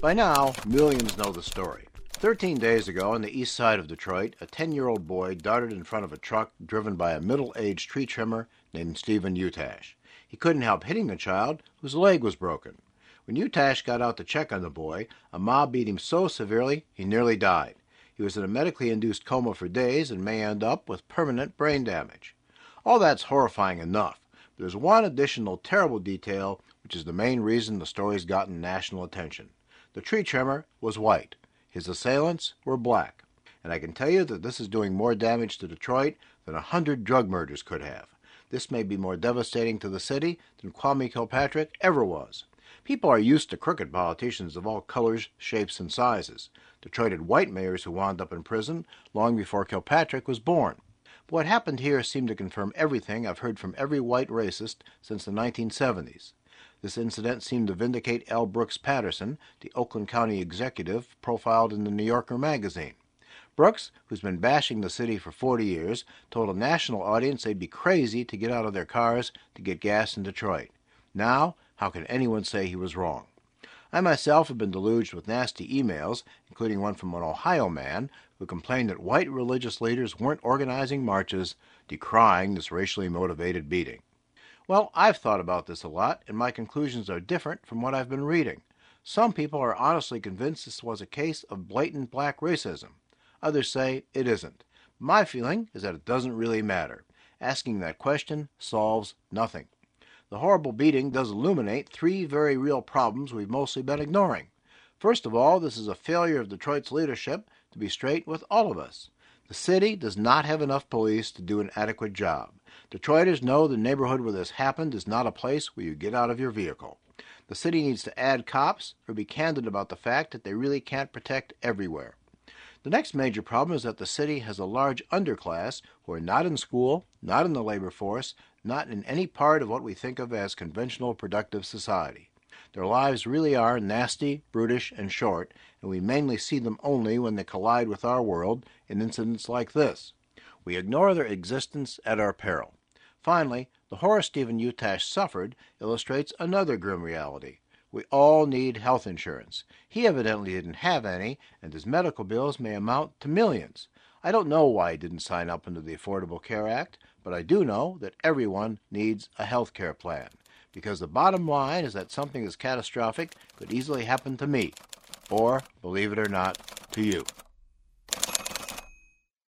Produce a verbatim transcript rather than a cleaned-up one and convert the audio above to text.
By now, millions know the story. Thirteen days ago, on the east side of Detroit, a ten-year-old boy darted in front of a truck driven by a middle-aged tree trimmer named Stephen Utash. He couldn't help hitting the child, whose leg was broken. When Utash got out to check on the boy, a mob beat him so severely he nearly died. He was in a medically induced coma for days and may end up with permanent brain damage. All that's horrifying enough, but there's one additional terrible detail which is the main reason the story's gotten national attention. The tree trimmer was white. His assailants were black. And I can tell you that this is doing more damage to Detroit than a hundred drug murders could have. This may be more devastating to the city than Kwame Kilpatrick ever was. People are used to crooked politicians of all colors, shapes, and sizes. Detroit had white mayors who wound up in prison long before Kilpatrick was born. But what happened here seemed to confirm everything I've heard from every white racist since the nineteen seventies. This incident seemed to vindicate L. Brooks Patterson, the Oakland County executive profiled in the New Yorker magazine. Brooks, who's been bashing the city for forty years, told a national audience they'd be crazy to get out of their cars to get gas in Detroit. Now, how can anyone say he was wrong? I myself have been deluged with nasty emails, including one from an Ohio man who complained that white religious leaders weren't organizing marches decrying this racially motivated beating. Well, I've thought about this a lot, and my conclusions are different from what I've been reading. Some people are honestly convinced this was a case of blatant black racism. Others say it isn't. My feeling is that it doesn't really matter. Asking that question solves nothing. The horrible beating does illuminate three very real problems we've mostly been ignoring. First of all, this is a failure of Detroit's leadership to be straight with all of us. The city does not have enough police to do an adequate job. Detroiters know the neighborhood where this happened is not a place where you get out of your vehicle. The city needs to add cops or be candid about the fact that they really can't protect everywhere. The next major problem is that the city has a large underclass who are not in school, not in the labor force, not in any part of what we think of as conventional productive society. Their lives really are nasty, brutish, and short, and we mainly see them only when they collide with our world in incidents like this. We ignore their existence at our peril. Finally, the horror Stephen Utash suffered illustrates another grim reality. We all need health insurance. He evidently didn't have any, and his medical bills may amount to millions. I don't know why he didn't sign up under the Affordable Care Act, but I do know that everyone needs a health care plan. Because the bottom line is that something as catastrophic could easily happen to me, or, believe it or not, to you.